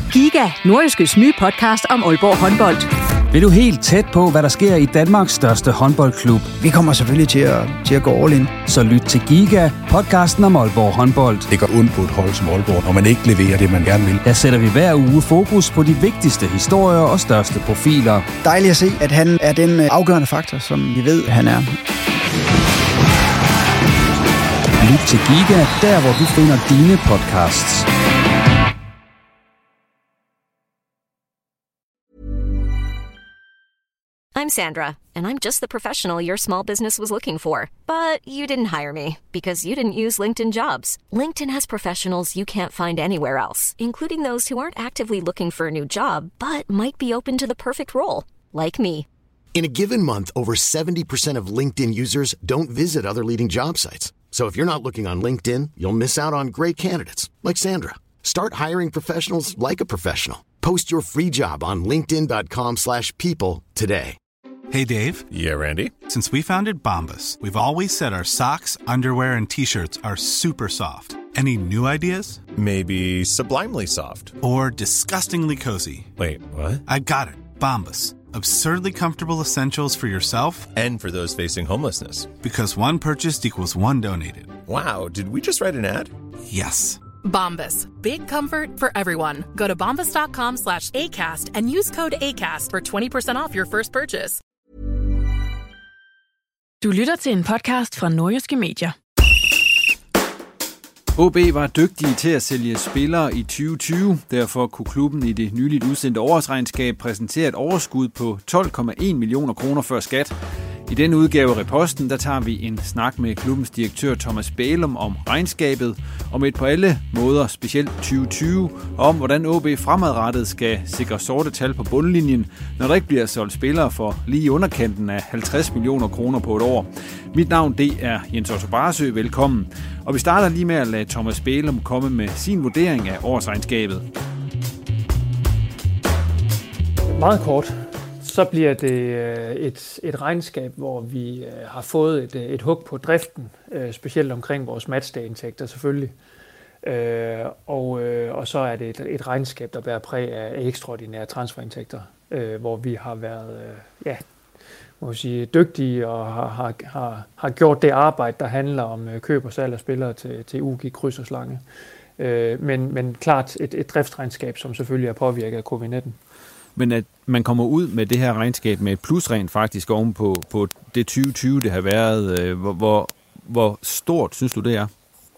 Giga, Nordjyskes nye podcast om Aalborg håndbold. Vil du helt tæt på, hvad der sker i Danmarks største håndboldklub? Vi kommer selvfølgelig til at gå all in. Så lyt til Giga, podcasten om Aalborg håndbold. Det går ondt på et hold som Aalborg, når man ikke leverer det, man gerne vil. Der sætter vi hver uge fokus på de vigtigste historier og største profiler. Dejligt at se, at han er den afgørende faktor, som vi ved, han er. Lyt til Giga, der hvor du finder dine podcasts. I'm Sandra, and I'm just the professional your small business was looking for. But you didn't hire me because you didn't use LinkedIn Jobs. LinkedIn has professionals you can't find anywhere else, including those who aren't actively looking for a new job, but might be open to the perfect role, like me. In a given month, over 70% of LinkedIn users don't visit other leading job sites. So if you're not looking on LinkedIn, you'll miss out on great candidates like Sandra. Start hiring professionals like a professional. Post your free job on linkedin.com/people today. Hey, Dave. Yeah, Randy. Since we founded Bombas, we've always said our socks, underwear, and T-shirts are super soft. Any new ideas? Maybe sublimely soft. Or disgustingly cozy. Wait, what? I got it. Bombas. Absurdly comfortable essentials for yourself and for those facing homelessness. Because one purchased equals one donated. Wow, did we just write an ad? Yes. Bombas. Big comfort for everyone. Go to bombas.com/ACAST and use code ACAST for 20% off your first purchase. Du lytter til en podcast fra Nordjyske Medier. OB var dygtige til at sælge spillere i 2020. Derfor kunne klubben i det nyligt udsendte årsregnskab præsentere et overskud på 12,1 millioner kroner før skat. I denne udgave af Reposten, der tager vi en snak med klubbens direktør Thomas Bælum om regnskabet, om et på alle måder, specielt 2020, og om hvordan OB fremadrettet skal sikre sorte tal på bundlinjen, når der ikke bliver solgt spillere for lige underkanten af 50 millioner kroner på et år. Mit navn, det er Jens Otto Barsø. Velkommen. Og vi starter lige med at lade Thomas Bælum komme med sin vurdering af årsregnskabet. Meget kort. Så bliver det et regnskab, hvor vi har fået et hug på driften, specielt omkring vores matchday-indtægter selvfølgelig. Og så er det et regnskab, der bærer præg af ekstraordinære transferindtægter, hvor vi har været dygtige og har gjort det arbejde, der handler om køb og salg af spillere til UG, kryds og slange. Men klart et driftsregnskab, som selvfølgelig er påvirket af covid-19. Men at man kommer ud med det her regnskab med et plus rent faktisk oven på det 2020, det har været. Hvor stort synes du, det er?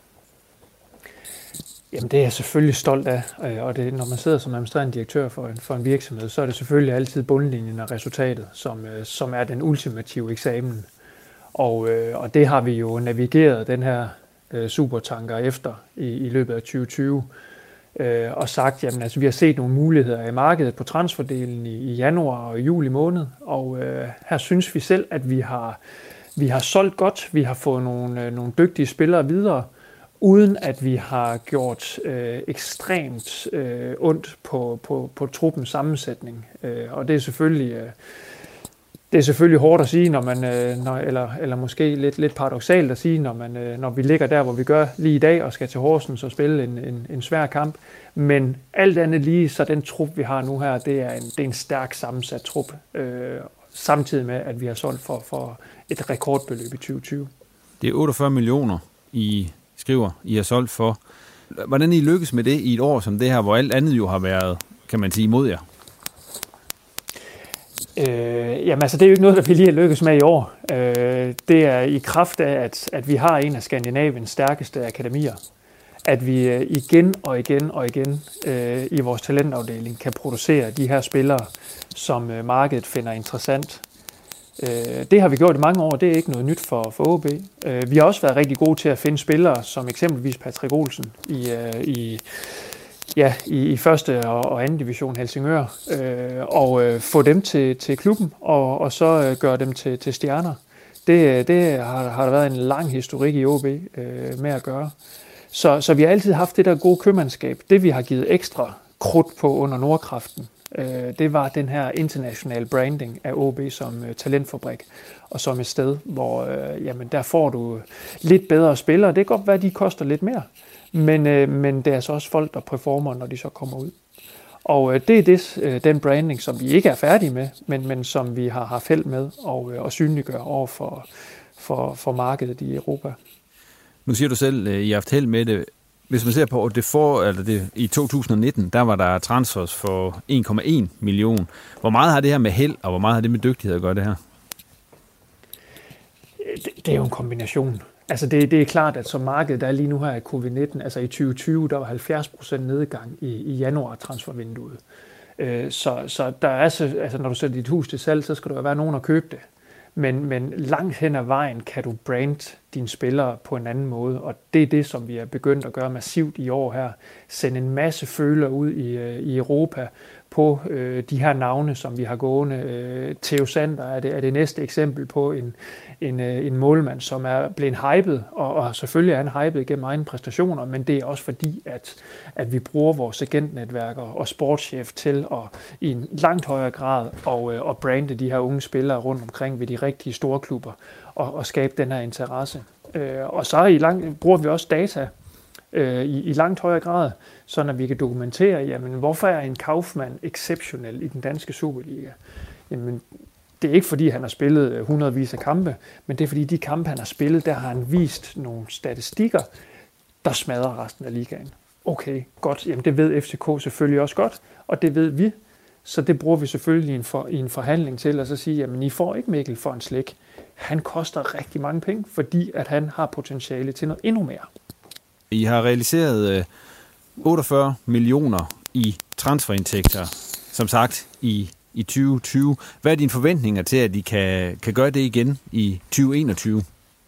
Jamen, det er jeg selvfølgelig stolt af. Og det, når man sidder som administrerende direktør for en virksomhed, så er det selvfølgelig altid bundlinjen og resultatet, som er den ultimative eksamen. Og det har vi jo navigeret den her supertanker efter i løbet af 2020. Og sagt, jamen altså, vi har set nogle muligheder i markedet på transferdelen i januar og juli måned, og her synes vi selv, at vi har solgt godt, vi har fået nogle dygtige spillere videre, uden at vi har gjort ekstremt ondt på truppens sammensætning. Og det er selvfølgelig hårdt at sige, når man, eller måske lidt paradoksalt at sige, når vi ligger der, hvor vi gør lige i dag, og skal til Horsens og spille en svær kamp. Men alt andet lige, så den trup, vi har nu her, det er en stærk sammensat trup. Samtidig med, at vi har solgt for et rekordbeløb i 2020. Det er 48 millioner, I skriver, I har solgt for. Hvordan I lykkes med det i et år som det her, hvor alt andet jo har været, kan man sige, imod jer? Jamen altså, det er jo ikke noget, der vi lige har lykkes med i år. Det er i kraft af, at vi har en af Skandinaviens stærkeste akademier. At vi igen og igen i vores talentafdeling kan producere de her spillere, som markedet finder interessant. Det har vi gjort i mange år, det er ikke noget nyt for OB. Vi har også været rigtig gode til at finde spillere, som eksempelvis Patrick Olsen i første og anden division Helsingør, og få dem til klubben, og så gøre dem til stjerner. Det har der været en lang historik i OB med at gøre. Så vi har altid haft det der gode købmandskab. Det vi har givet ekstra krudt på under Nordkraften, det var den her internationale branding af OB som talentfabrik, og som et sted, hvor der får du lidt bedre spillere. Det kan godt være, at de koster lidt mere, men det er altså også folk, der performer, når de så kommer ud. Og det er den branding, som vi ikke er færdige med, men som vi har haft held med og synliggøre over for markedet i Europa. Nu siger du selv, at I har haft held med det. Hvis man ser på det i 2019, der var der transfers for 1,1 million. Hvor meget har det her med held, og hvor meget har det med dygtighed at gøre det her? Det er jo en kombination. Altså det er klart, at som markedet der er lige nu her i covid-19, altså i 2020, der var 70% nedgang i januar transfervinduet. Så der er altså når du sætter dit hus til salg, så skal der være nogen at købe det. Men langt hen ad vejen kan du brande dine spillere på en anden måde, og det er det, som vi er begyndt at gøre massivt i år her. Sende en masse føler ud i Europa på de her navne, som vi har gående. Theo Sander er det næste eksempel på en målmand, som er blevet hypet, og selvfølgelig er han hypet gennem egne præstationer, men det er også fordi, at vi bruger vores agentnetværk og sportschef til at i en langt højere grad at brande de her unge spillere rundt omkring ved de rigtige store klubber og skabe den her interesse. Og så bruger vi også data i langt højere grad, så at vi kan dokumentere, jamen, hvorfor er en Kaufmann exceptionel i den danske Superliga? Jamen, det er ikke fordi, han har spillet hundredvis af kampe, men det er fordi, de kampe, han har spillet, der har han vist nogle statistikker, der smadrer resten af ligaen. Okay, godt. Jamen, det ved FCK selvfølgelig også godt, og det ved vi. Så det bruger vi selvfølgelig i en forhandling til at så sige, jamen, I får ikke Mikkel for en slik. Han koster rigtig mange penge, fordi at han har potentiale til noget endnu mere. I har realiseret 48 millioner i transferindtægter, som sagt, i 2020. Hvad er dine forventninger til, at I kan gøre det igen i 2021?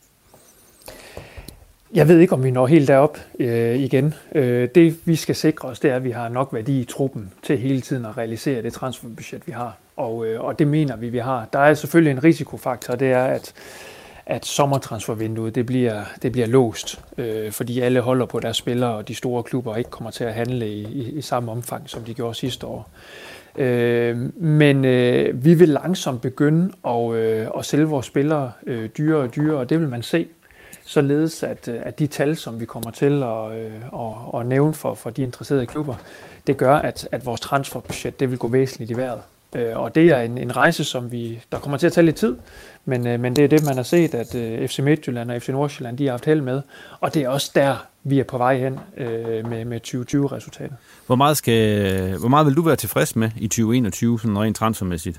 Jeg ved ikke, om vi når helt derop igen. Det vi skal sikre os, det er, at vi har nok værdi i truppen til hele tiden at realisere det transferbudget, vi har. Og det mener vi har. Der er selvfølgelig en risikofaktor, det er, at sommertransfervinduet det bliver låst, fordi alle holder på deres spillere, og de store klubber ikke kommer til at handle i samme omfang, som de gjorde sidste år. Men vi vil langsomt begynde at sælge vores spillere dyrere og dyrere, og det vil man se, således at de tal, som vi kommer til at nævne for de interesserede klubber, det gør, at vores transferbudget det vil gå væsentligt i vejret. Og det er en rejse, som der kommer til at tage lidt tid, men det er det, man har set, at FC Midtjylland og FC Nordsjælland, de har haft held med, og det er også der, vi er på vej hen med 2020-resultatet. Hvor meget vil du være tilfreds med i 2021, sådan rent transfermæssigt?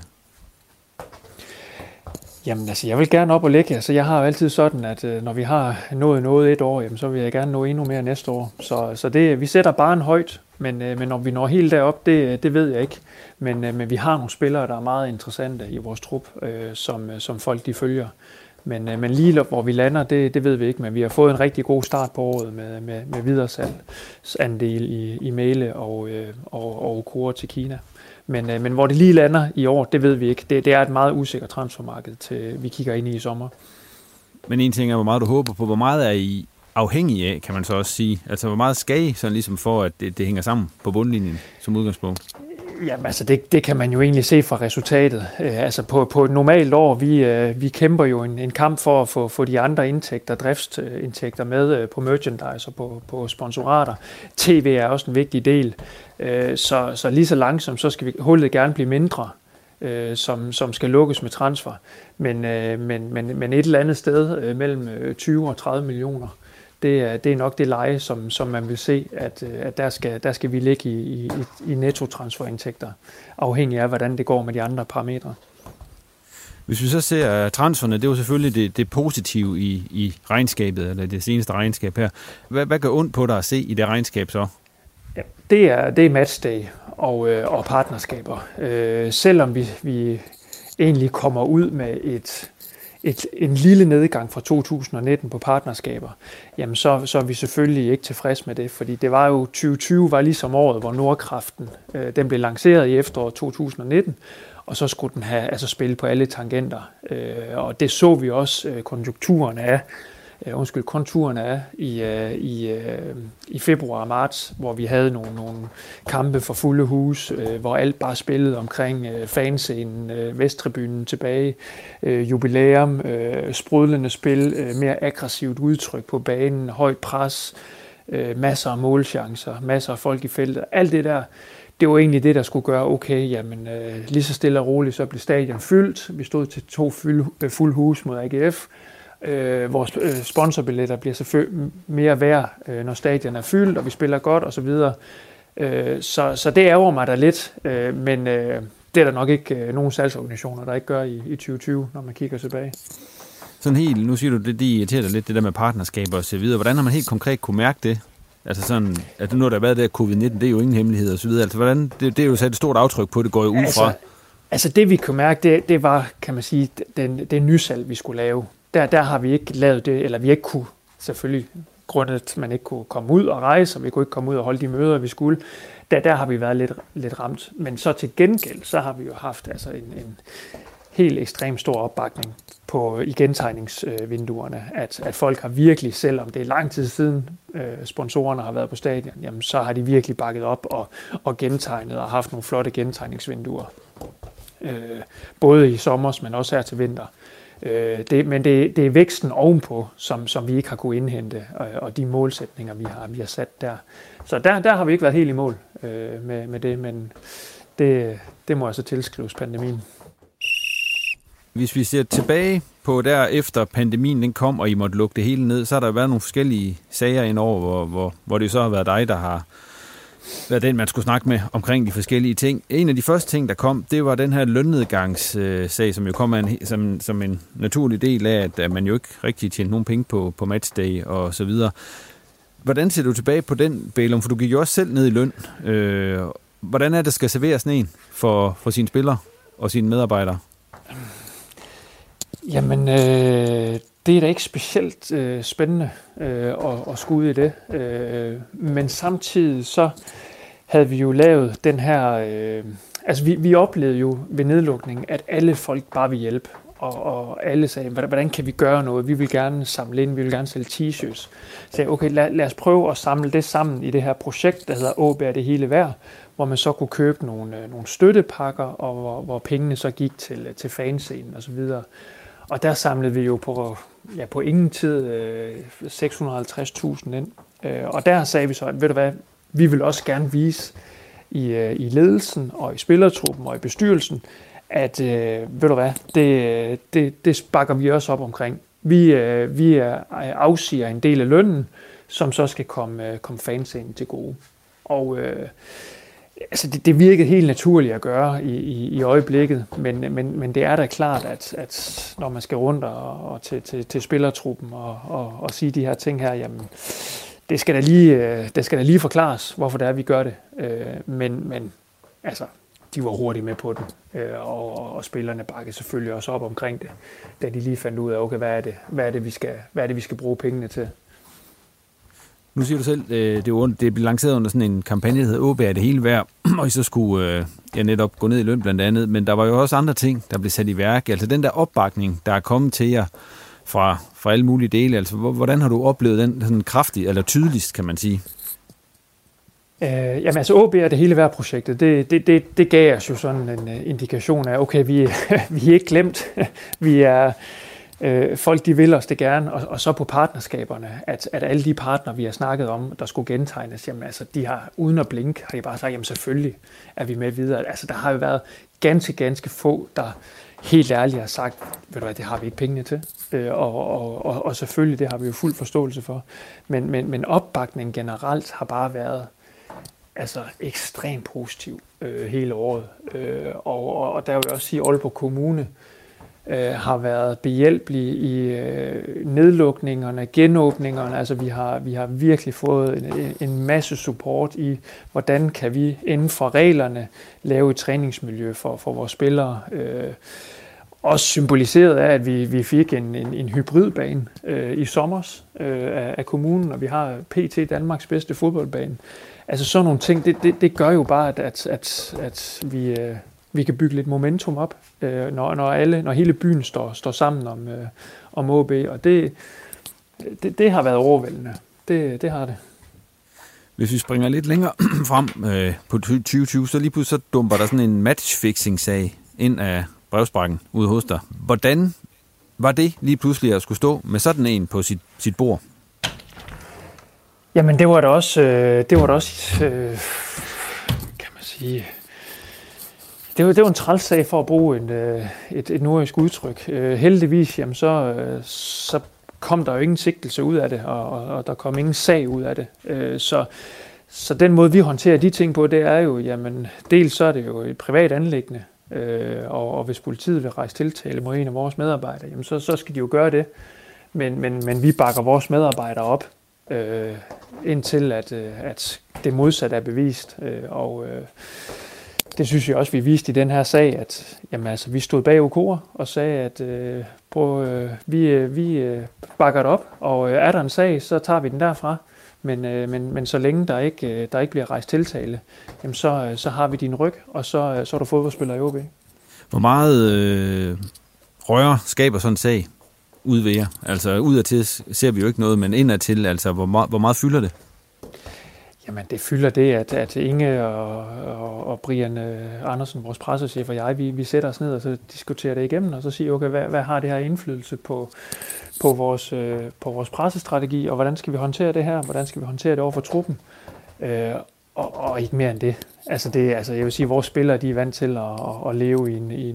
Jamen altså, jeg vil gerne op og lægge. Altså, jeg har jo altid sådan, at når vi har nået noget et år, jamen, så vil jeg gerne nå endnu mere næste år. Så vi sætter barren højt, men når vi når helt derop, det ved jeg ikke. Men vi har nogle spillere, der er meget interessante i vores trup, som folk de følger. Men lige hvor vi lander, det ved vi ikke. Men vi har fået en rigtig god start på året med videresalgsandel i Mæle og Okura til Kina. Men hvor det lige lander i år, det ved vi ikke. Det er et meget usikkert transfermarked, til vi kigger ind i sommer. Men en ting er, hvor meget du håber på. Hvor meget er I afhængige af, kan man så også sige? Altså, hvor meget skal I sådan ligesom for, at det hænger sammen på bundlinjen som udgangspunkt? Jamen altså, det kan man jo egentlig se fra resultatet. Altså på et normalt år, vi kæmper jo en kamp for at få de andre indtægter, driftsindtægter med på merchandise og på sponsorater. TV er også en vigtig del. Så lige så langsomt, så skal hullet gerne blive mindre, som skal lukkes med transfer. Men et eller andet sted mellem 20 og 30 millioner, det er nok det leje, som man vil se, at der skal vi ligge i nettotransferindtægter, afhængig af, hvordan det går med de andre parametre. Hvis vi så ser transferne, det var selvfølgelig det positive i regnskabet, eller det seneste regnskab her. Hvad gør ondt på dig at se i det regnskab så? Ja, det er matchday og partnerskaber. Selvom vi egentlig kommer ud med en lille nedgang fra 2019 på partnerskaber, jamen så er vi selvfølgelig ikke tilfreds med det, fordi det var jo 2020 var ligesom året, hvor Nordkraften den blev lanceret i efteråret 2019, og så skulle den have spil på alle tangenter, og det så vi også konturerne af i februar og marts, hvor vi havde nogle kampe for fulde hus, hvor alt bare spillede omkring fanscenen, Vesttribunen tilbage, jubilæum, sprudlende spil, mere aggressivt udtryk på banen, højt pres, masser af målchancer, masser af folk i feltet. Alt det der, det var egentlig det, der skulle gøre, okay, jamen lige så stille og roligt, så blev stadion fyldt. Vi stod til 2 fuld hus mod AGF. Vores sponsorbilletter bliver selvfølgelig mere værd, når stadion er fyldt, og vi spiller godt osv. Så det ærger mig da lidt, men det er der nok ikke nogen salgsorganisationer, der ikke gør i 2020, når man kigger tilbage. Sådan helt, nu siger du, det irriterer dig lidt, det der med partnerskaber og så videre. Hvordan har man helt konkret kunne mærke det? Altså sådan, at nu har der været der covid-19, det er jo ingen hemmelighed og så videre. Altså hvordan, det er jo sat et stort aftryk på, det går jo ud fra. Altså det vi kunne mærke, det var, kan man sige, det nysalg, vi skulle lave. Der har vi ikke lavet det, eller vi ikke kunne, selvfølgelig grundet, at man ikke kunne komme ud og rejse, og vi kunne ikke komme ud og holde de møder, vi skulle. Der har vi været lidt ramt. Men så til gengæld, så har vi jo haft altså en helt ekstremt stor opbakning i gentegningsvinduerne, at folk har virkelig, selvom det er lang tid siden sponsorerne har været på stadion, jamen så har de virkelig bakket op og gentegnet og haft nogle flotte gentegningsvinduer. Både i sommer, men også her til vinter. Men det er væksten ovenpå, som vi ikke har kunnet indhente, og de målsætninger, vi har sat der. Så der har vi ikke været helt i mål med det, men det må altså tilskrives pandemien. Hvis vi ser tilbage på der efter pandemien den kom, og I måtte lukke det hele ned, så har der været nogle forskellige sager indover, hvor det så har været dig, der har været den, man skulle snakke med omkring de forskellige ting. En af de første ting, der kom, det var den her lønnedgangssag, som jo kom som en naturlig del af, at man jo ikke rigtig tjente nogen penge på matchday og så videre. Hvordan ser du tilbage på den, Bælum? For du gik jo også selv ned i løn. Hvordan er det, skal servere sådan en for sine spillere og sine medarbejdere? Jamen, det er da ikke specielt spændende at skulle ud i det. Men samtidig så havde vi jo lavet den her... vi oplevede jo ved nedlukningen, at alle folk bare vil hjælpe. Og alle sagde, hvordan kan vi gøre noget? Vi vil gerne samle ind, vi vil gerne sælge t-shirts. Så sagde okay, lad os prøve at samle det sammen i det her projekt, der hedder AaB er det hele værd, hvor man så kunne købe nogle støttepakker, og hvor pengene så gik til fanscenen og så videre. Og der samlede vi jo på ingen tid 650.000 ind. Og der sagde vi så, at ved du hvad, vi vil også gerne vise i ledelsen og i spillertruppen og i bestyrelsen, at ved du hvad, det bakker vi også op omkring. Vi afsiger en del af lønnen, som så skal komme fanscenen til gode. Og det virkede helt naturligt at gøre i øjeblikket, men det er da klart, at når man skal rundt og til spillertruppen og sige de her ting her, jamen det skal da lige forklares, hvorfor det er, vi gør det. Men altså, de var hurtigt med på den, og spillerne bakkede selvfølgelig også op omkring det, da de lige fandt ud af, okay, hvad er det, vi skal bruge pengene til. Nu siger du selv, det blev lanceret under sådan en kampagne, der hedder AaB er det hele værd, og I så skulle netop gå ned i løn blandt andet, men der var jo også andre ting, der blev sat i værk. Altså den der opbakning, der er kommet til jer fra alle mulige dele, altså hvordan har du oplevet den sådan kraftigt, eller tydeligst, kan man sige? Jamen altså AaB er det hele værd projektet, det gav os jo sådan en indikation af, okay, vi er ikke glemt, vi er... folk de vil os det gerne, og så på partnerskaberne, at alle de partner, vi har snakket om, der skulle gentegnes, jamen altså, de har uden at blinke, har de bare sagt, jamen selvfølgelig er vi med videre. Altså der har jo været ganske få, der helt ærligt har sagt, ved du hvad, det har vi ikke pengene til, og selvfølgelig, det har vi jo fuld forståelse for, men opbakningen generelt har bare været altså ekstremt positiv hele året, og der vil jeg også sige, at Aalborg Kommune har været behjælpelige i nedlukningerne, genåbningerne. Altså vi har virkelig fået en masse support i, hvordan kan vi inden for reglerne lave et træningsmiljø for vores spillere. Også symboliseret af, at vi fik en hybridbane i sommers af kommunen, og vi har PT Danmarks bedste fodboldbane. Altså sådan nogle ting, det gør jo bare, at vi kan bygge lidt momentum op, når hele byen står sammen om AaB, og det har været overvældende. Det har det. Hvis vi springer lidt længere frem på 2020, så lige pludselig så dumper der sådan en matchfixing-sag ind af brevsprækken ude hos dig. Hvordan var det lige pludselig at skulle stå med sådan en på sit bord? Jamen det var da også sige, det var en træls sag for at bruge et nordjysk udtryk. Heldigvis, jamen, så kom der jo ingen sigtelse ud af det, og der kom ingen sag ud af det. Så den måde, vi håndterer de ting på, det er jo, jamen, dels så er det jo et privat anliggende, og hvis politiet vil rejse tiltale mod en af vores medarbejdere, jamen, så skal de jo gøre det. Men vi bakker vores medarbejdere op, indtil at det modsatte er bevist. Det synes jeg også, vi viste i den her sag, at jamen, altså, vi stod bag Okora og sagde, at vi bakker det op, og er der en sag, så tager vi den derfra. Men så længe der ikke bliver rejst tiltale, jamen, så har vi din ryg, og så er du fodboldspiller i OB. Hvor meget røre skaber sådan en sag ud ved jer? Altså udadtil ser vi jo ikke noget, men indadtil, altså hvor meget fylder det? Jamen det fylder det, at Inge og Brian Andersen, vores pressechef og jeg, vi sætter os ned og så diskuterer det igennem, og så siger okay, hvad har det her indflydelse på vores pressestrategi, og hvordan skal vi håndtere det her? Hvordan skal vi håndtere det over for truppen? Og ikke mere end det. Altså jeg vil sige, at vores spillere de er vant til at leve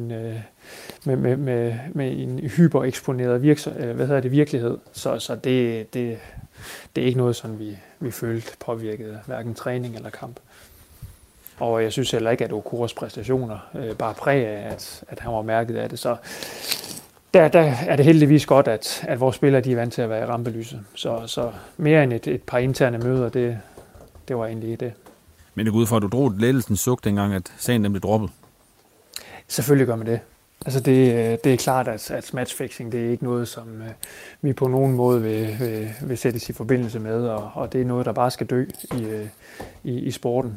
med en hypereksponeret virkelighed. Så det er ikke noget, sådan vi følte påvirket hverken træning eller kamp. Og jeg synes heller ikke, at Okoras præstationer bare præg af, at han var mærket af det. Så der er det heldigvis godt, at vores spillere de er vant til at være i rampelyset. Så mere end et par interne møder, det var egentlig det. Men det går ud fra, at du drog et lettelsens suk dengang, at sagen blev droppet? Selvfølgelig gør man det. Altså det er klart, at matchfixing det er ikke noget, som vi på nogen måde vil sættes i forbindelse med, og det er noget, der bare skal dø i sporten.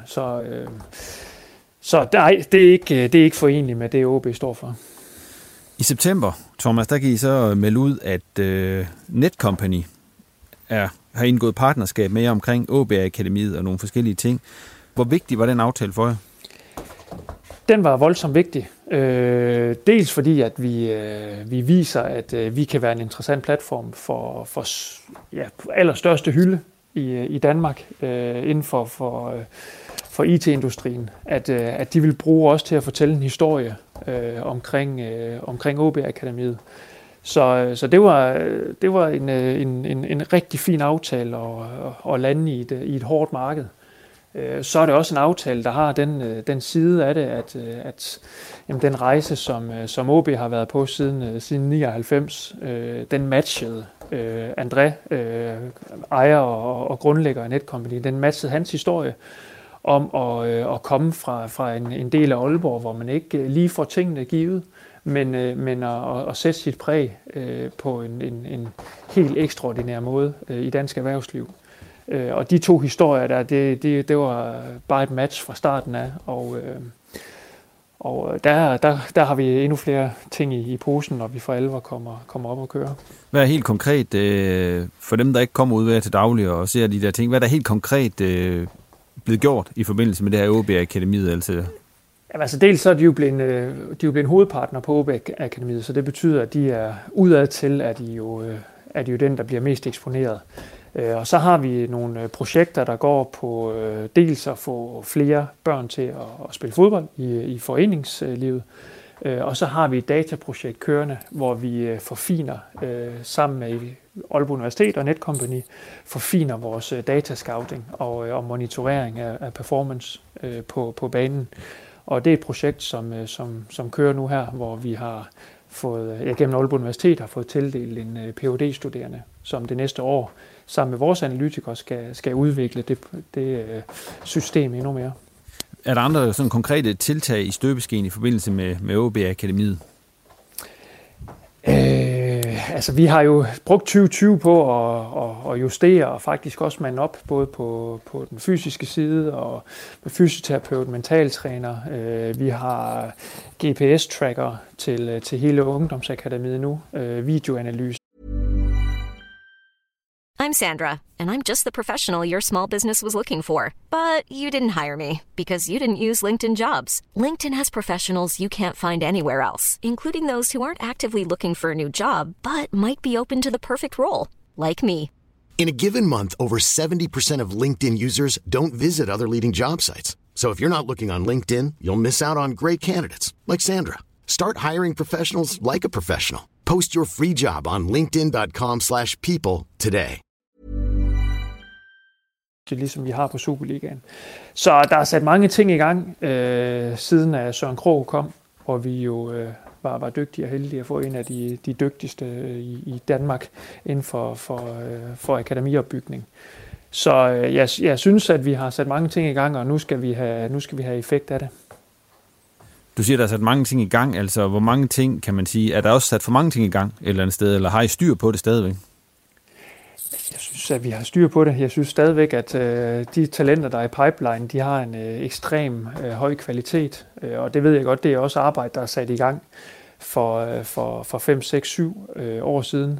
Så det er ikke forenligt med det, OB står for. I september, Thomas, der kan I så melde ud, at Netcompany har indgået partnerskab med jer omkring OB-akademiet og nogle forskellige ting. Hvor vigtig var den aftale for jer? Den var voldsomt vigtig. Dels fordi, at vi viser, at vi kan være en interessant platform for allerstørste hylde i Danmark inden for IT-industrien. At de vil bruge os til at fortælle en historie omkring OB-akademiet. Så det var en rigtig fin aftale at lande i et hårdt marked. Så er det også en aftale, der har den side af det, at jamen, den rejse, som OB har været på siden 99, den matchede André, ejer og grundlægger af Netcompany, den matchede hans historie om at komme fra en del af Aalborg, hvor man ikke lige får tingene givet, men at sætte sit præg på en helt ekstraordinær måde i dansk erhvervsliv. Og de to historier det var bare et match fra starten af, og der har vi endnu flere ting i posen, når vi for alvor kommer op og kører. Hvad er helt konkret, for dem, der ikke kommer ud ved til daglig og ser de der ting, hvad er der helt konkret blevet gjort i forbindelse med det her OB-akademiet? Altså dels så er de jo blevet hovedpartner på OB-akademiet, så det betyder, at de er udad til, at de jo den, der bliver mest eksponeret. Og så har vi nogle projekter, der går på dels at få flere børn til at spille fodbold i foreningslivet. Og så har vi et dataprojekt kørende, hvor vi forfiner sammen med Aalborg Universitet og Netcompany, forfiner vores datascouting og monitorering af performance på banen. Og det er et projekt, som kører nu her, hvor vi har gennem Aalborg Universitet har fået tildelt en Ph.D.-studerende, som det næste år sammen med vores analytikere skal udvikle det system endnu mere. Er der andre sådan konkrete tiltag i støbeskeen i forbindelse med OB-akademiet? Altså vi har jo brugt 2020 på at justere og faktisk også mande op både på den fysiske side og med fysioterapeut, mentaltræner. Vi har GPS-tracker til hele ungdomsakademiet nu, videoanalyse. I'm Sandra, and I'm just the professional your small business was looking for. But you didn't hire me because you didn't use LinkedIn Jobs. LinkedIn has professionals you can't find anywhere else, including those who aren't actively looking for a new job, but might be open to the perfect role, like me. In a given month, over 70% of LinkedIn users don't visit other leading job sites. So if you're not looking on LinkedIn, you'll miss out on great candidates like Sandra. Start hiring professionals like a professional. Post your free job on linkedin.com/people today. Det ligesom vi har på Superligaen. Så der er sat mange ting i gang, siden at Søren Krogh kom, hvor vi jo var dygtige og heldige at få en af de dygtigste i Danmark inden for akademiopbygning. Så jeg synes, at vi har sat mange ting i gang, og nu skal vi have effekt af det. Du siger, der er sat mange ting i gang. Altså, hvor mange ting kan man sige? Er der også sat for mange ting i gang et eller andet sted, eller har I styr på det stadigvæk? Jeg synes, at vi har styr på det. Jeg synes stadigvæk, at de talenter, der er i pipeline, de har en ekstrem høj kvalitet. Og det ved jeg godt, det er også arbejde, der er sat i gang for 5, 6, 7 år siden.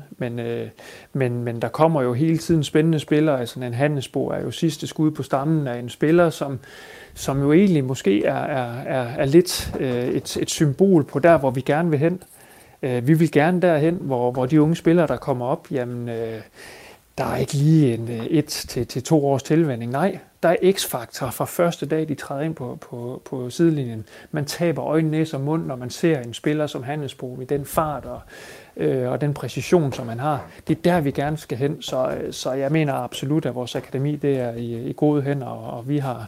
Men der kommer jo hele tiden spændende spillere. Altså en Handelsbo er jo sidste skud på stammen af en spiller, som jo egentlig måske er lidt et symbol på der, hvor vi gerne vil hen. Vi vil gerne derhen, hvor de unge spillere, der kommer op, jamen der er ikke lige en 1 til 2 års tilvænning. Nej, der er x-faktor fra første dag, de træder ind på sidelinjen. Man taber øjne, næse og mund, når man ser en spiller som Handelsbo i den fart og den præcision, som man har. Det er der, vi gerne skal hen. Så jeg mener absolut, at vores akademi det er i gode hænder, og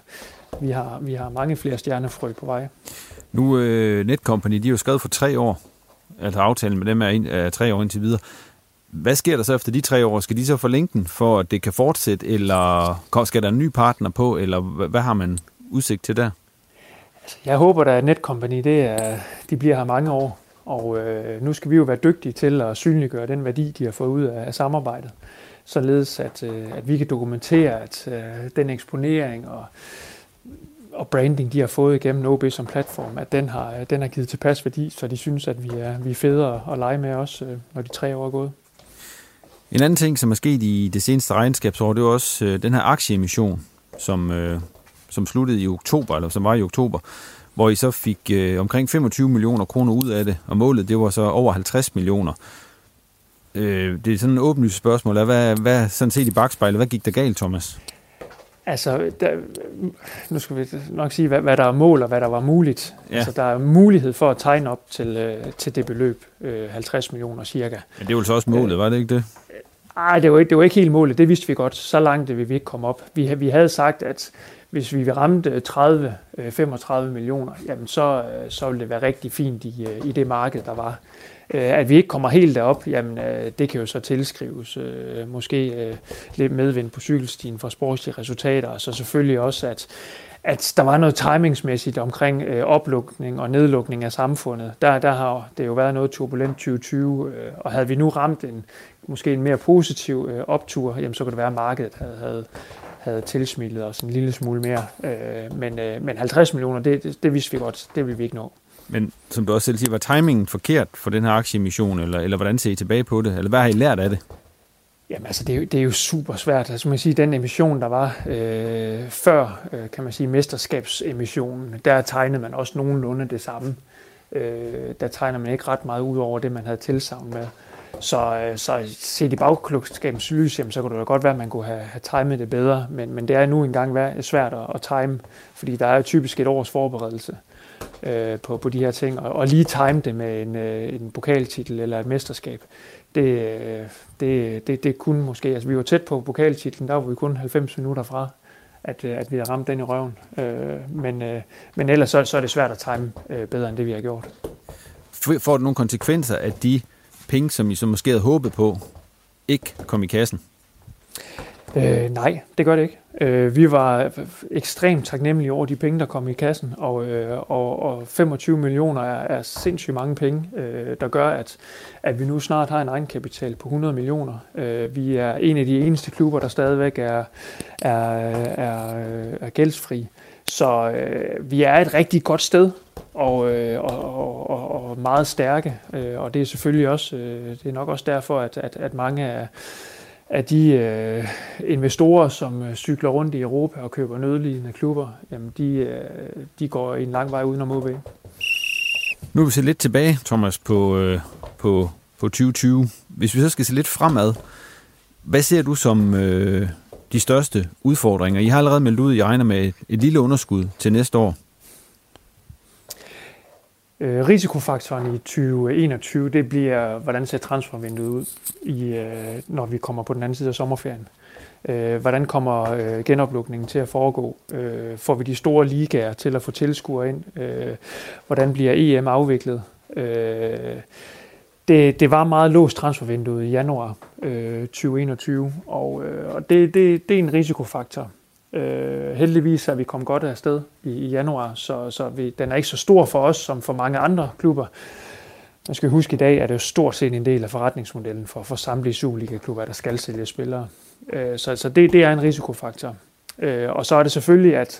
vi har mange flere stjernefrø på vej. Nu Netcompany, de er jo skrevet for 3 år. Altså aftalen med dem er 3 år indtil videre. Hvad sker der så efter de 3 år? Skal de så forlænge den, for at det kan fortsætte, eller skal der en ny partner på, eller hvad har man udsigt til der? Altså, jeg håber da, at Netcompany, de bliver her mange år, og nu skal vi jo være dygtige til at synliggøre den værdi, de har fået ud af samarbejdet, således at vi kan dokumentere, at den eksponering og branding, de har fået igennem OB som platform, at den har givet tilpas værdi, så de synes, at vi er federe at lege med os, når de 3 år er gået. En anden ting, som er sket i det seneste regnskabsår, det er også den her aktieemission, som sluttede i oktober, eller som var i oktober, hvor I så fik omkring 25 millioner kroner ud af det, og målet det var så over 50 millioner. Det er sådan en åbenlyst spørgsmål. Hvad sådan set i bakspejlet, hvad gik der galt, Thomas? Altså, nu skal vi nok sige, hvad der er mål og hvad der var muligt. Ja. Altså, der er mulighed for at tegne op til det beløb, 50 millioner cirka. Men det var så også målet, var det ikke det? Nej, det var ikke helt målet. Det vidste vi godt. Så langt vil vi ikke komme op. Vi havde sagt, at hvis vi ramte 30-35 millioner, jamen så ville det være rigtig fint i det marked, der var. At vi ikke kommer helt derop, jamen det kan jo så tilskrives måske lidt medvind på cykelstien for sportslige resultater, og så selvfølgelig også, at der var noget timingsmæssigt omkring oplukning og nedlukning af samfundet. Der har det jo været noget turbulent 2020, og havde vi nu ramt måske en mere positiv optur, jamen så kunne det være, at markedet havde tilsmittet os en lille smule mere. Men 50 millioner, det vidste vi godt, det ville vi ikke nå. Men som du også selv siger, var timingen forkert for den her aktieemission, eller hvordan ser I tilbage på det? Eller hvad har I lært af det? Jamen altså, det er jo super svært. Altså, man sige, den emission, der var før, kan man sige, mesterskabsemissionen, der tegnede man også nogenlunde det samme. Der tegner man ikke ret meget ud over det, man havde tilsagn med. Så set i bagklogskabens lys, jamen, så kunne det jo godt være, at man kunne have timet det bedre. Men det er nu engang svært at time, fordi der er typisk et års forberedelse på de her ting. Og lige time det med en pokaltitel eller et mesterskab, det kunne måske... Altså, vi var tæt på pokaltitlen, der var vi kun 90 minutter fra, at vi havde ramt den i røven. Men ellers så er det svært at time bedre, end det vi har gjort. Får det nogle konsekvenser, at de penge, som I så måske havde håbet på, ikke kom i kassen? Nej, det gør det ikke. Vi var ekstremt taknemmelige over de penge, der kom i kassen, og 25 millioner er sindssygt mange penge, der gør, at vi nu snart har en egenkapital på 100 millioner. Vi er en af de eneste klubber, der stadigvæk er gældsfri. Så vi er et rigtig godt sted, og meget stærke, og det er selvfølgelig også, det er nok også derfor, at mange af de investorer, som cykler rundt i Europa og køber nødlidende klubber, jamen de går en lang vej udenom OB. Nu vil vi se lidt tilbage, Thomas, på 2020. Hvis vi så skal se lidt fremad, hvad ser du de største udfordringer? I har allerede meldt ud, I regner med et lille underskud til næste år. Risikofaktoren i 2021, det bliver, hvordan ser transfervinduet ud, når vi kommer på den anden side af sommerferien. Hvordan kommer genoplukningen til at foregå? Får vi de store ligaer til at få tilskuere ind? Hvordan bliver EM afviklet? Det var meget låst transfervinduet i januar 2021, og det er en risikofaktor. Heldigvis er vi kommet godt afsted i januar, så den er ikke så stor for os som for mange andre klubber. Man skal huske, i dag er det jo stort set en del af forretningsmodellen for samtlige Superliga-klubber, der skal sælge spillere. Så det er en risikofaktor. Og så er det selvfølgelig, at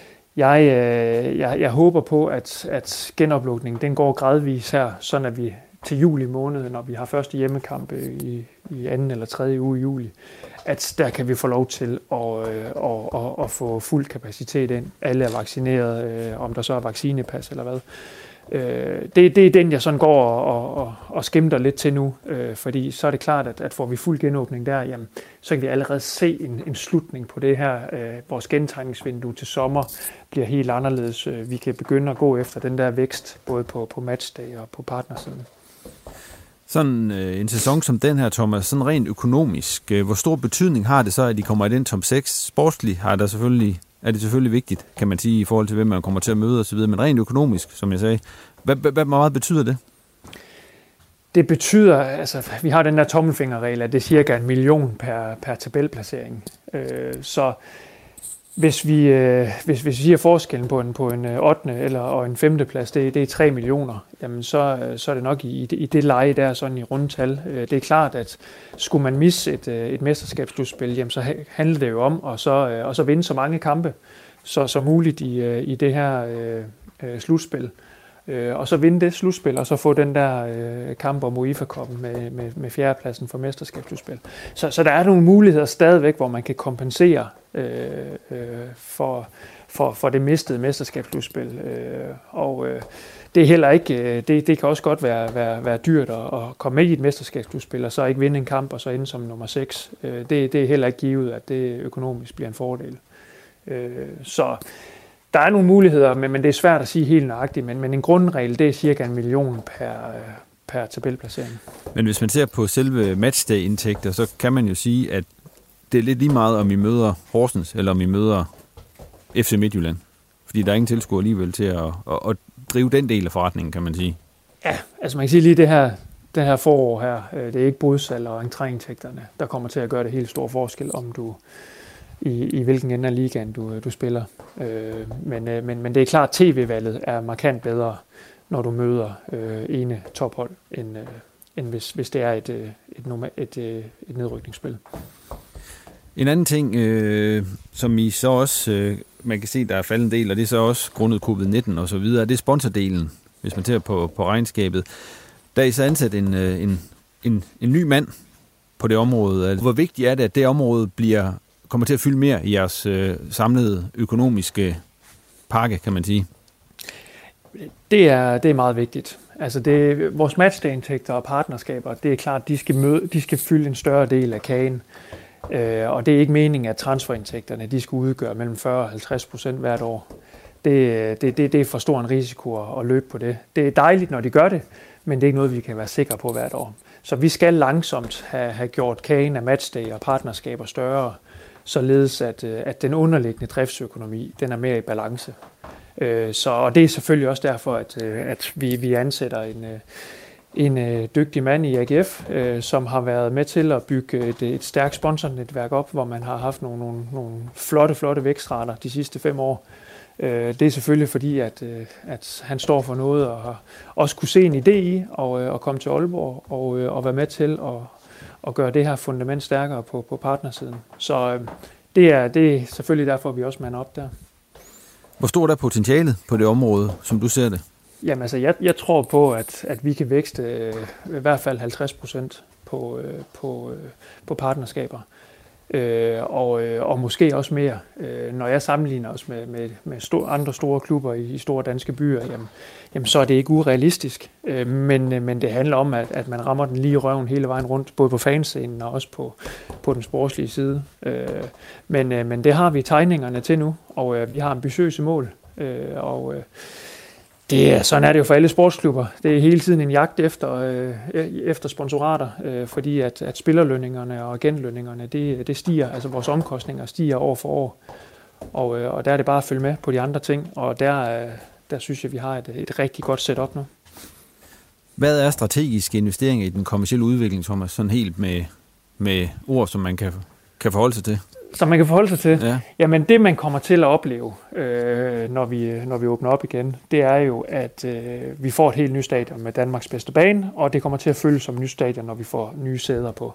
jeg håber på, at genoplukningen den går gradvis her, sådan at vi til juli måned, når vi har første hjemmekamp i anden eller tredje uge i juli, at der kan vi få lov til at få fuld kapacitet ind. Alle er vaccineret, om der så er vaccinepas eller hvad. Det er den, jeg sådan går og skimter lidt til nu, fordi så er det klart, at får vi fuld genåbning der, jamen, så kan vi allerede se en slutning på det her. Vores gentegningsvindue til sommer bliver helt anderledes. Vi kan begynde at gå efter den der vækst, både på matchday og på partnersiden. Sådan en sæson som den her, Thomas, sådan rent økonomisk, hvor stor betydning har det så, at de kommer i den top 6? Sportsligt er det selvfølgelig vigtigt, kan man sige, i forhold til, hvem man kommer til at møde osv., men rent økonomisk, som jeg sagde, hvad meget betyder det? Det betyder, altså vi har den der tommelfingerregel, at det er cirka 1 million per tabelplacering. Så hvis vi siger forskellen på en 8. og en 5. plads, det er 3 millioner, jamen så er det nok i det leje der, sådan i rundtal. Det er klart, at skulle man misse et mesterskabsslutspil, jamen så handler det jo om at så vinde så mange kampe så muligt i det her slutspil. Og så vinde det slutspil, og så få den der kamp om UEFA-koppen med 4. pladsen for mesterskabsslutspil. Så der er nogle muligheder stadigvæk, hvor man kan kompensere for det mistede mesterskabsslutspil. Og det er heller ikke, det kan også godt være dyrt at komme med i et mesterskabsslutspil, og så ikke vinde en kamp, og så ende som nummer 6. Det er heller ikke givet, at det økonomisk bliver en fordel. Så der er nogle muligheder, men det er svært at sige helt nøjagtigt, men en grundregel, det er cirka 1 million per tabelplacering. Men hvis man ser på selve matchday-indtægter, så kan man jo sige, at det er lidt lige meget, om I møder Horsens, eller om I møder FC Midtjylland. Fordi der er ingen tilskuer alligevel til at drive den del af forretningen, kan man sige. Ja, altså man kan sige lige det her forår her, det er ikke bodsalg og entréindtægterne, der kommer til at gøre det helt store forskel, om du i hvilken ende af ligaen du spiller. Men det er klart, at tv-valget er markant bedre, når du møder ene tophold, end hvis det er et nedrykningsspil. En anden ting, som I så også, man kan se, der er faldet en del, og det er så også grundet COVID-19 og så videre, det er sponsordelen, hvis man ser på regnskabet. Der er I så ansat en ny mand på det område. Hvor vigtigt er det, at det område kommer til at fylde mere i jeres samlede økonomiske pakke, kan man sige? Det er meget vigtigt. Altså vores matchday-indtægter og partnerskaber, det er klart, de skal fylde en større del af kagen. Og det er ikke meningen, at transferindtægterne de skal udgøre mellem 40 og 50% hvert år. Det er for stor en risiko at løbe på det. Det er dejligt, når de gør det, men det er ikke noget, vi kan være sikre på hvert år. Så vi skal langsomt have gjort kagen af matchday og partnerskaber større, således at den underliggende driftsøkonomi den er mere i balance. Og det er selvfølgelig også derfor, at vi ansætter en dygtig mand i AGF, som har været med til at bygge et stærkt sponsornetværk op, hvor man har haft nogle flotte vækstrater de sidste 5 år. Det er selvfølgelig fordi, at han står for noget og har også kunne se en idé i og komme til Aalborg og være med til at gøre det her fundament stærkere på partnersiden. Så det er selvfølgelig derfor, vi også mander op der. Hvor stort er potentialet på det område, som du ser det? Jamen altså, jeg tror på, at vi kan vækste i hvert fald 50% på partnerskaber. og måske også mere. Når jeg sammenligner os med andre store klubber i store danske byer, jamen så er det ikke urealistisk. Men det handler om, at man rammer den lige i røven hele vejen rundt, både på fanscenen og også på den sportslige side. Men det har vi tegningerne til nu, og vi har ambitiøse mål. Sådan er det jo for alle sportsklubber. Det er hele tiden en jagt efter sponsorater, fordi at spillerlønningerne og agentlønningerne, det stiger, altså vores omkostninger stiger år for år. Og der er det bare at følge med på de andre ting, og der synes jeg, vi har et rigtig godt setup nu. Hvad er strategiske investeringer i den kommercielle udvikling, Thomas, sådan helt med ord, som man kan forholde sig til? Som man kan forholde sig til? Ja. Jamen det, man kommer til at opleve, når vi åbner op igen, det er jo, at vi får et helt nyt stadion med Danmarks bedste bane, og det kommer til at føles som et nyt stadion, når vi får nye sæder på.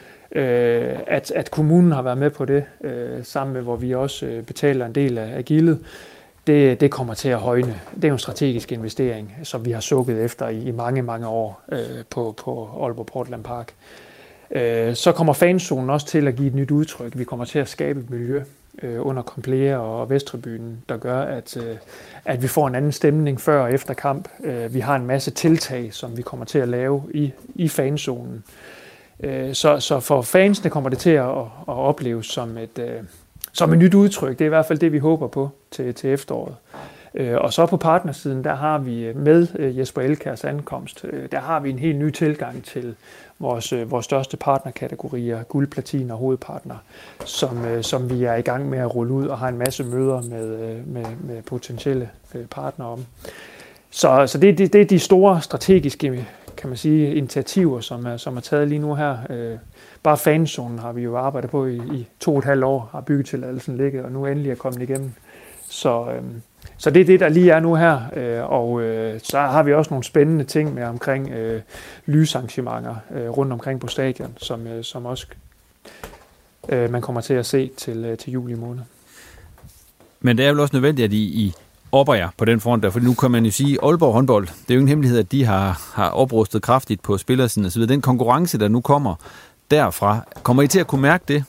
At kommunen har været med på det, sammen med, hvor vi også betaler en del af gildet, det kommer til at højne. Det er jo en strategisk investering, som vi har sukket efter i mange, mange år på Aalborg Portland Park. Så kommer fanzonen også til at give et nyt udtryk. Vi kommer til at skabe et miljø under Komplea og Vesttribunen, der gør, at vi får en anden stemning før og efter kamp. Vi har en masse tiltag, som vi kommer til at lave i fanzonen. Så for fansene kommer det til at opleves som et nyt udtryk. Det er i hvert fald det, vi håber på til efteråret. Og så på partnersiden, der har vi med Jesper Elkjærs ankomst, der har vi en helt ny tilgang til vores største partnerkategorier, guld, platin og hovedpartner, som vi er i gang med at rulle ud og har en masse møder med potentielle partnere om. Så det er de store strategiske, kan man sige, initiativer, som er taget lige nu her. Bare fanzonen har vi jo arbejdet på i 2,5 år, har byggetilladelsen ligget, og nu endelig er kommet igennem. Så det er det, der lige er nu her, og så har vi også nogle spændende ting med omkring lysarrangementer rundt omkring på stadion, som også man kommer til at se til juli måned. Men det er vel også nødvendigt, at I opper jer på den front der, for nu kan man jo sige, at Aalborg håndbold, det er jo ingen hemmelighed, at de har oprustet kraftigt på spillersiden og så videre. Den konkurrence, der nu kommer derfra, kommer I til at kunne mærke det?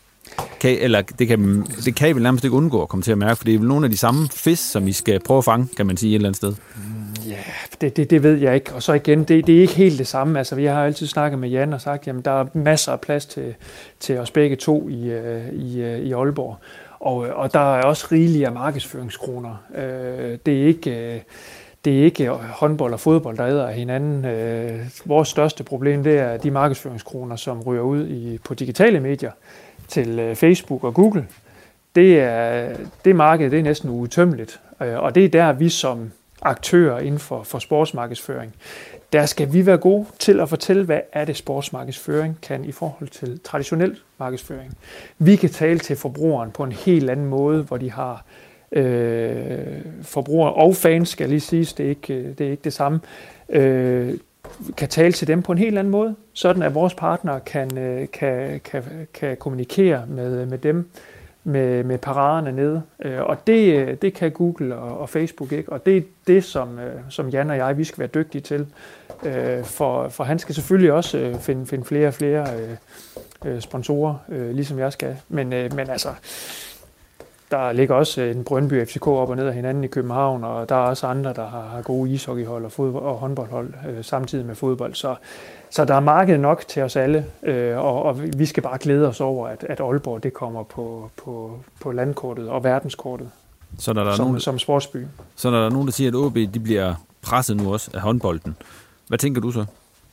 Det kan I vel nærmest ikke undgå at komme til at mærke, for det er vel nogle af de samme fisk, som I skal prøve at fange, kan man sige, et eller andet sted. Ja, det ved jeg ikke. Og så igen, det er ikke helt det samme. Altså, vi har altid snakket med Jan og sagt, jamen der er masser af plads til os begge to i Aalborg. Og der er også rigelige af markedsføringskroner. Det er ikke håndbold og fodbold, der æder af hinanden. Vores største problem, det er de markedsføringskroner, som ryger ud på digitale medier til Facebook og Google. Det marked, det er næsten uudtømmeligt. Og det er der, vi som aktører inden for sportsmarkedsføring, der skal vi være gode til at fortælle, hvad er det sportsmarkedsføring kan i forhold til traditionel markedsføring. Vi kan tale til forbrugeren på en helt anden måde, hvor de har forbrugere og fans, skal lige siges, det er ikke det samme, kan tale til dem på en helt anden måde, sådan at vores partnere kan kommunikere med dem, med paraderne nede. Og det kan Google og Facebook ikke, og det er det, som Jan og jeg, vi skal være dygtige til. For han skal selvfølgelig også finde flere og flere sponsorer, ligesom jeg skal. Men altså, der ligger også en Brøndby FCK op og ned af hinanden i København, og der er også andre, der har gode ishockeyhold og håndboldhold samtidig med fodbold. Så der er marked nok til os alle, og vi skal bare glæde os over, at Aalborg det kommer på landkortet og verdenskortet som sportsby. Så når der er nogen, der siger, at AaB de bliver presset nu også af håndbolden, hvad tænker du så?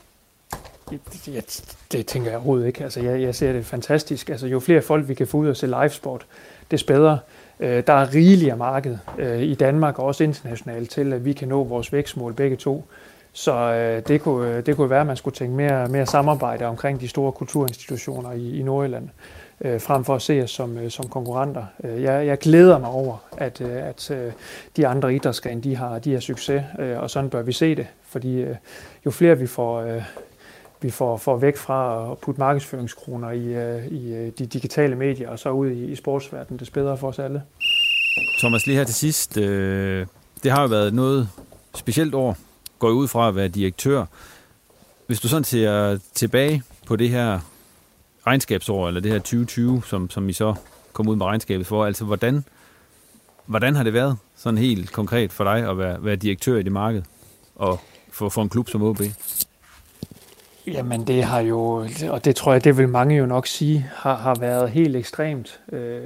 Det tænker jeg overhovedet ikke. Altså, jeg ser det fantastisk. Altså, jo flere folk vi kan få ud og se livesport, des bedre. Der er rigeligt af marked i Danmark og også internationalt til, at vi kan nå vores vækstmål begge to. Så det kunne være, at man skulle tænke mere samarbejde omkring de store kulturinstitutioner i Nordjylland, frem for at se os som konkurrenter. Jeg glæder mig over, at de andre idrætsgrene, de har succes, og sådan bør vi se det. Fordi jo flere vi får væk fra at putte markedsføringskroner i de digitale medier og så ud i sportsverdenen, det er bedre for os alle. Thomas, lige her til sidst. Det har jo været noget specielt år, går ud fra at være direktør. Hvis du sådan ser tilbage på det her regnskabsår, eller det her 2020, som I så kom ud med regnskabet for. Altså, hvordan har det været sådan helt konkret for dig at være direktør i det marked og for en klub som OB? Jamen det har jo, og det tror jeg, det vil mange jo nok sige, har været helt ekstremt.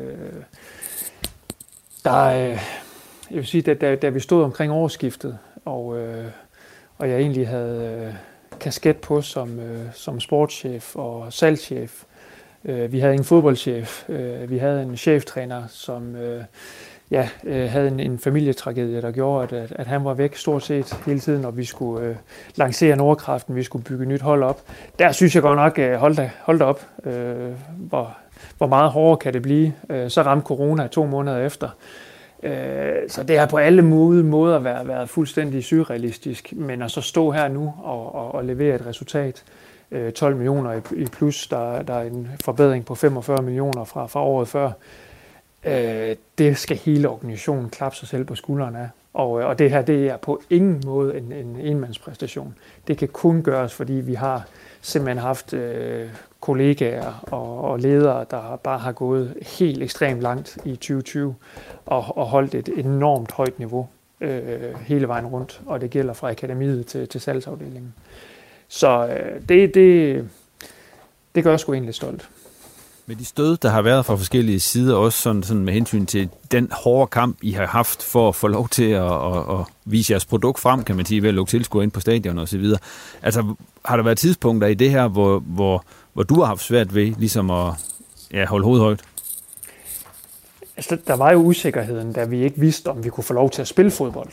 Jeg vil sige, da vi stod omkring årsskiftet, og jeg egentlig havde kasket på som sportschef og salgschef. Vi havde en fodboldchef, vi havde en cheftræner, som havde en familietragedie, der gjorde, at han var væk stort set hele tiden, og vi skulle lancere Nordkraften, vi skulle bygge nyt hold op. Der synes jeg godt nok, hold da op, hvor meget hårdere kan det blive. Så ramte corona 2 måneder efter. Så det har på alle måder været fuldstændig surrealistisk, men at så stå her nu og levere et resultat, 12 millioner i plus, der er en forbedring på 45 millioner fra året før, det skal hele organisationen klappe sig selv på skuldrene af. Og det her, det er på ingen måde en enmandspræstation. Det kan kun gøres, fordi vi har simpelthen haft kollegaer og ledere, der bare har gået helt ekstremt langt i 2020 og holdt et enormt højt niveau hele vejen rundt. Og det gælder fra akademiet til salgsafdelingen. Så det gør sgu egentlig stolt. Med de stød, der har været fra forskellige sider, også sådan med hensyn til den hårde kamp, I har haft for at få lov til at vise jeres produkt frem, kan man sige, ved at lukke tilskuere ind på stadion og så videre. Altså, har der været tidspunkter i det her, hvor du har haft svært ved ligesom at holde hovedet højt? Altså, der var jo usikkerheden, da vi ikke vidste, om vi kunne få lov til at spille fodbold.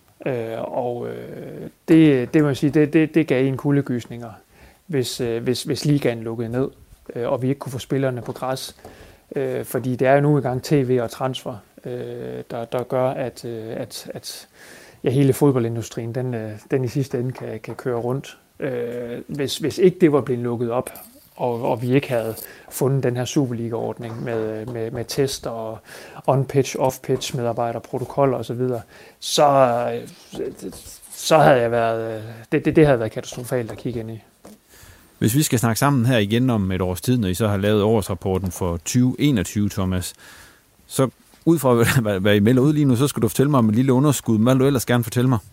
Det må jeg sige, det gav en kuldegysninger, hvis ligaen lukkede ned, og vi ikke kunne få spillerne på græs. Fordi det er jo nu i gang tv og transfer, der gør, at hele fodboldindustrien, den i sidste ende kan køre rundt. Hvis ikke det var blevet lukket op, og vi ikke havde fundet den her Superliga-ordning med test og on-pitch, off-pitch, medarbejderprotokoller osv., så havde jeg været, det havde været katastrofalt at kigge ind i. Hvis vi skal snakke sammen her igen om et års tid, når I så har lavet årsrapporten for 2021, Thomas, så ud fra hvad I melder ud lige nu, så skal du fortælle mig om et lille underskud. Hvad vil du ellers gerne fortælle mig?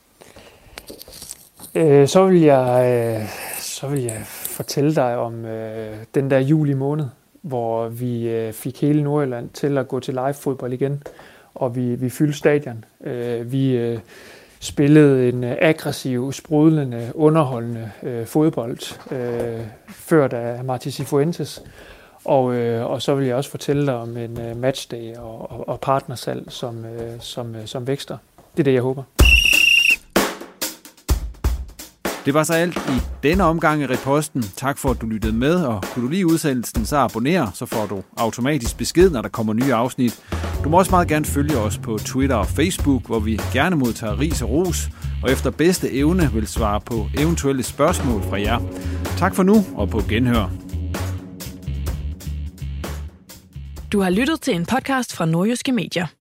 Så vil jeg fortælle dig om den der juli måned, hvor vi fik hele Nordjylland til at gå til live-fodbold igen, og vi fyldte stadion. Vi spillede en aggressiv, sprudlende, underholdende fodbold, ført af Martí Cifuentes. Og så vil jeg også fortælle dig om en matchday og partnersalg, som vækster. Det er det, jeg håber. Det var så alt i denne omgang af Riposten. Tak for, at du lyttede med, og kunne du lide udsendelsen, så abonner, så får du automatisk besked, når der kommer nye afsnit. Du må også meget gerne følge os på Twitter og Facebook, hvor vi gerne modtager ris og ros, og efter bedste evne vil svare på eventuelle spørgsmål fra jer. Tak for nu, og på genhør. Du har lyttet til en podcast fra Nordjyske Medier.